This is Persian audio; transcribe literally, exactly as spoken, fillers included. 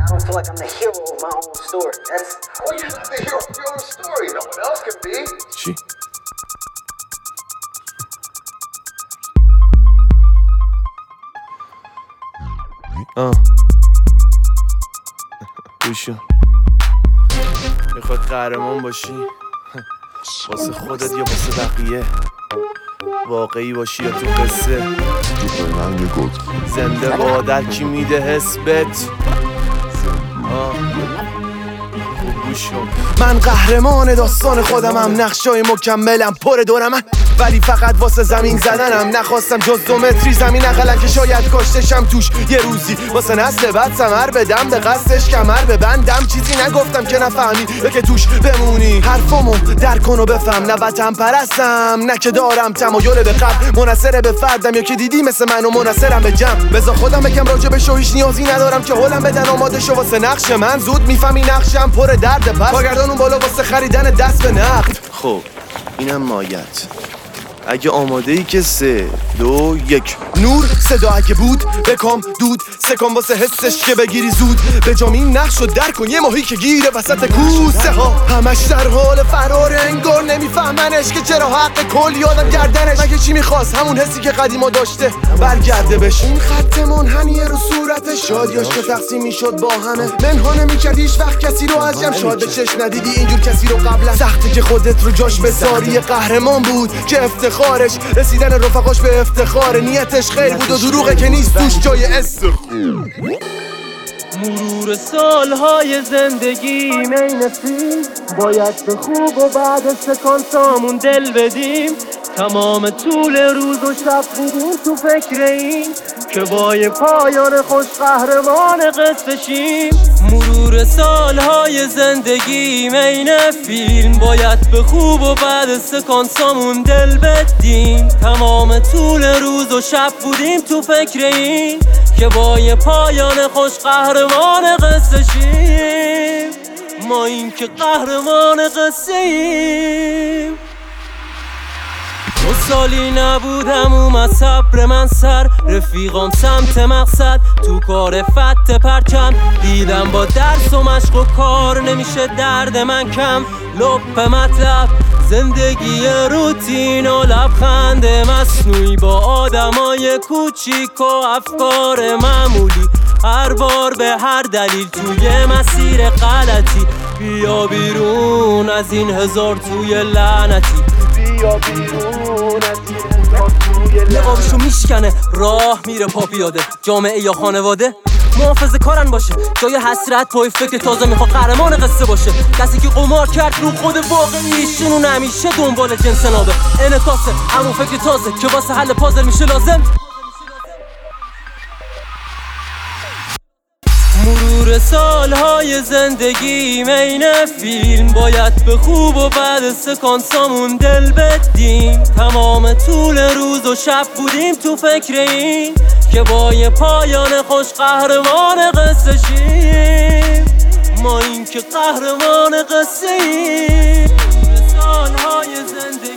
I don't feel like I'm the hero of my own story. That's... Well, you're not the hero of your own story. No one else can be. چی؟ آه گوشو میخواد قهرمان باشی واسه خودت یا واسه بقیه، واقعی باشی یا تو قصه، زنده با درکی میده حس بت. آه من قهرمان داستان خودمم، نقشای مکملم پر دورمم، ولی فقط واسه زمین زدنم. نخواستم جز دو متری زمین اقلا که شاید کشتشم توش یه روزی، واسه نسل بعد ثمر بدم، به قصدش کمر ببندم. چیزی نگفتم که نفهمی یا که توش بمونی. حرفمو در کن و بفهم، نه وطن پرستم نه که دارم تمایل به قبل، منحصر به فردم یا که دیدی مثل منو منحصرم به جمع. بذار خودم بگم راجع به شو هیچ نیازی ندارم که هولم بدن آماده شو واسه نقش من. زود میفهمی نقشم پر درد، پس باگردان اون بالا واسه خریدن دست به نقد. خب اینم مایت. اگه آماده ای که سه دو یک نور صدا اگه بود بکام دود سکام واسه حسش که بگیری زود به جام این نقش رو در کن. یه ماهی که گیره وسط کوسه ها، همش در حال فرار انگار نمیفهمنش که چرا حق کل یادم گردنش. مگه چی میخواست؟ همون حسی که قدیما داشته برگرده بهش. این خط منحنیه رو صورتش، شادیاش که تقسیم میشد با همه، منها نمیکرد هیچ وقت کسی رو از جمع. شاد به چشم ندیدی اینجور کسی رو قبلا. سخته که خودت رو جاش بذاری. قهرمان بود که افتخارش رسیدن رفقاش به افتخار، نیتش خیر بود و دروغه که نیست توش جای استخار. مرور سالهای زندگی مین فیلم، باید به خوب و بعد سکانسامون دل بدیم. تمام طول روز و شب بودیم تو فکر این که با یه پایان خوش قهرمان قصه شیم. مرور سالهای زندگی مین فیلم، باید به خوب و بعد سکانسامون دل بدیم. تمام طول روز و شب بودیم تو فکر این که با یه پایان خوش قهرمان قصه شیم. ما این که قهرمان قصه ایم. دو سالی نبودم اومد صبر من سر، رفیقام سمت مقصد تو کار فت پرچم. دیدم با درس و مشق و کار نمیشه درد من کم. لپ مطلب زندگی روتین و لبخند مصنوعی با آدمای کوچیک و افکار معمولی. هر بار به هر دلیل توی مسیر غلطی، بیا بیرون از این هزار توی لعنتی. بیا بیرون از این هزار توی لعنتی. نقابشو میشکنه راه میره پا پیاده، جامعه یا خانواده محافظه کارن باشه. جای حسرت پای فکر تازه میخواد قهرمان قصه باشه. کسی که قمار کرد رو خود واقعیشون و همیشه دنبال جنس نابه. انعکاسه همون فکر تازه که واسه حل پازل میشه لازم. مرور سالهای زندگی مین فیلم، باید به خوب و بعد سکانسامون دل بدیم. تمام طول روز و شب بودیم تو فکر این که با یه پایان خوش قهرمان قصه شیم. ما این که قهرمان قصه ایم. سالهای زندگی